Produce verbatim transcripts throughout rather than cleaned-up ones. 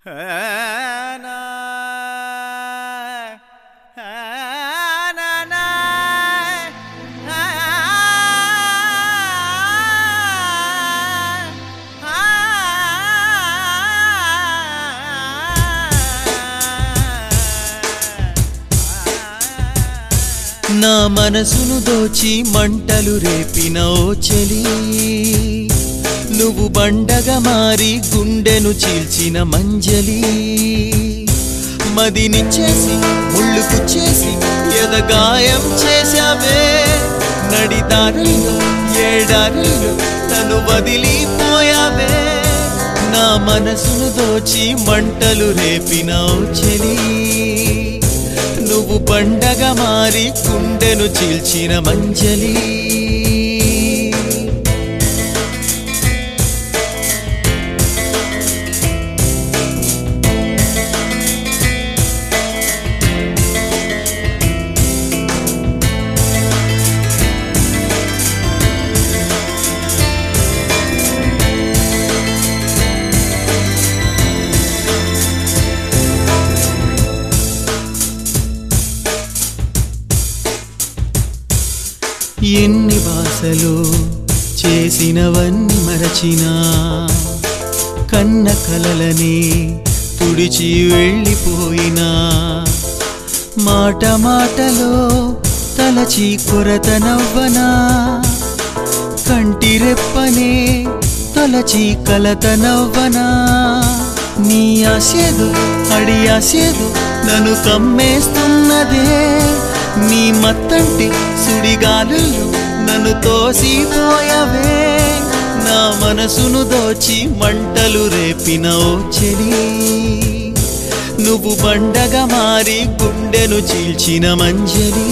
నా మనసును దోచి మంటలు రేపిన ఓ చెలి, నువ్వు బండగా మారి గుండెను చీల్చిన మంజలి. మదినిచ్చేసి ముళ్ళుకు చేసి ఎదగాయం చేశావే, నడిదారుల్లో ఏడారుల్లో నన్ను వదిలిపోయావే. నా మనసును దోచి మంటలు రేపిన ఓ చెలి, నువ్వు బండగా మారి గుండెను చీల్చిన మంజలి. ఎన్ని భాషలు చేసినవన్నీ మరచినా, కన్న కలలని తుడిచి వెళ్ళిపోయినా, మాట మాటలో తలచి కొరత నవ్వనా, కంటి రెప్పనే తలచి కలత నవ్వనా. నీ ఆశేదు అడి ఆశేదు నన్ను కమ్మేస్తున్నదే, నీ మత్తంటి సుడిగాలులు నన్ను తోసిపోయవే. నా మనసును దోచి మంటలు రేపిన ఓ చెలి, నువ్వు బండగా మారి గుండెను చీల్చిన మంజలి.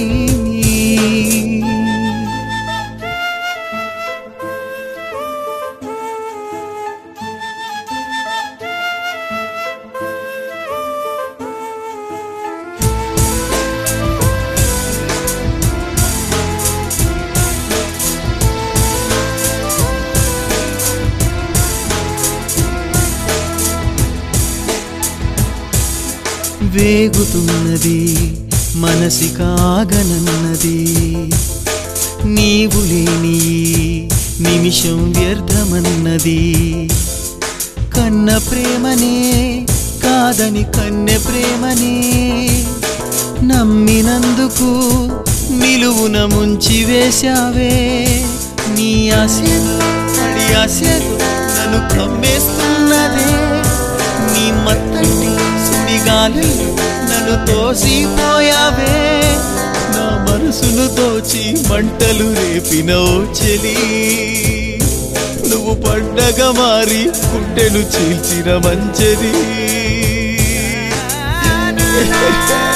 వేగుతున్నది మనసి కాగనన్నది, నీవు లేని నిమిషం వ్యర్థమన్నది. కన్న ప్రేమనే కాదని కన్నె ప్రేమనే నమ్మినందుకు నిలువున ముంచి వేశావే. నీ ఆశలు అడి ఆశలు నన్ను కమ్మేస్తున్నదే, నీ మత్తంటి సుడిగాలులు నన్ను తోసిపోయావే. నా మనసును దోచి మంటలు రేపిన ఓ చెలి, నువ్వు పండగ మారి గుండెను చీల్చిన మంజరి.